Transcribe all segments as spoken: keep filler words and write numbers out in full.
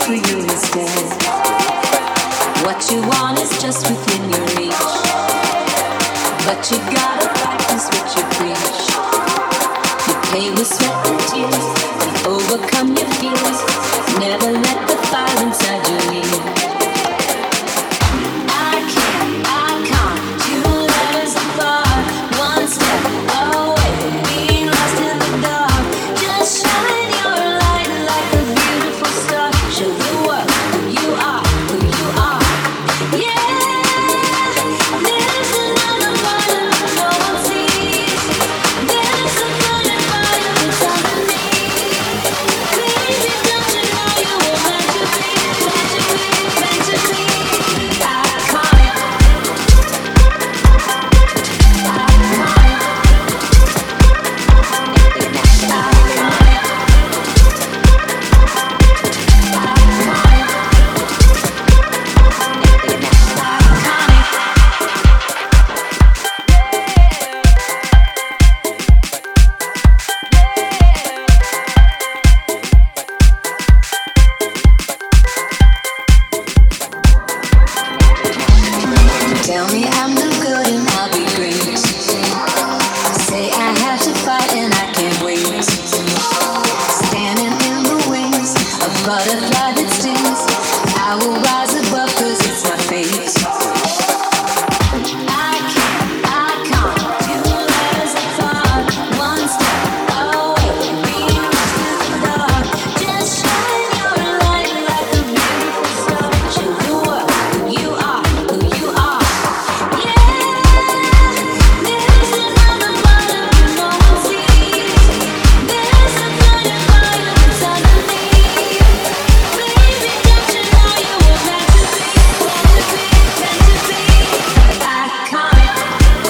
for you instead. What you want is just within your reach, but you gotta practice what you preach. You pay with sweat and tears and overcome your fears. Never let the fire inside you leave. I can't, I can't. Two letters apart, one step away from being lost in the dark. Just shine your light like a beautiful star. Show the world who you are, who you are. Yeah, there's another fire that no one sees. There's a burning fire inside of me. Baby, don't you know you were meant to be, meant to be, meant to be. I can't, I tell me I'm no good and I'll be great. Say I have to fight and I can't wait. Standing in the wings, a butterfly that stings. I will rise above 'cause it's my fate. I can't, I can't. Two letters apart, one step away from being lost in the dark. Just shine your light like a beautiful star. Show the world who you are, who you are. Yeah, there's another fire that no one sees. There's a burning fire inside of me. Baby, don't you know you were meant to be, meant to be, meant to be. I can't, I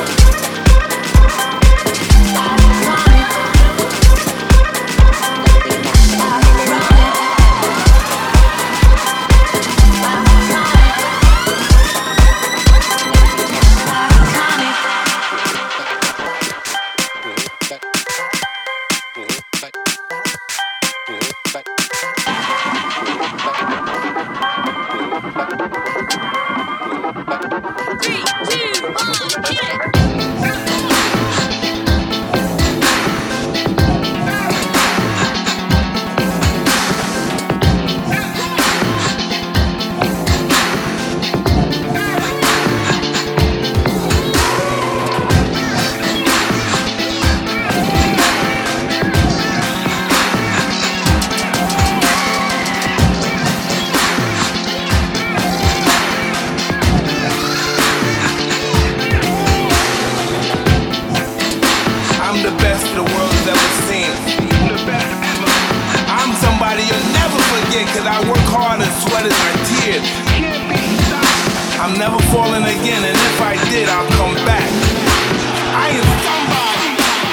three, two, one, hit it. I'm the best the world's ever seen. I'm somebody you'll never forget, 'cause I work hard and sweated my tears. I'm never falling again, and if I did, I'll come back. I am somebody.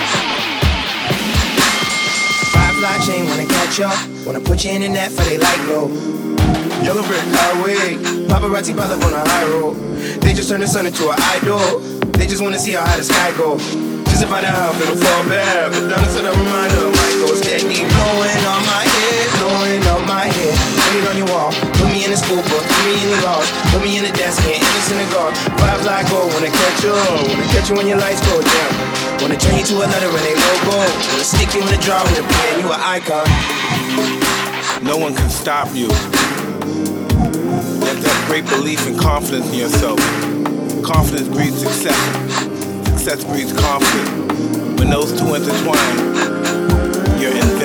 Firefly chain wanna catch ya, wanna put you in the net for they like low. Yellow brick highway, paparazzi pile up on a high road. They just turn the sun into an idol. They just wanna see how high the sky go. Just to find out how it'll fall back. But down to the reminder, my ghost technique blowing on my head, blowing on my head. Put it on your wall, put me in the school book, put me in the laws, put me in the desk, and in the synagogue. Firefly go, wanna catch you, wanna catch you when your lights go down. Wanna turn you to a letter in a logo. Wanna stick you in a drawer with a pen, you an icon. No one can stop you. You have to have great belief and confidence in yourself. Confidence breeds success. Success breeds confidence. When those two intertwine, you're in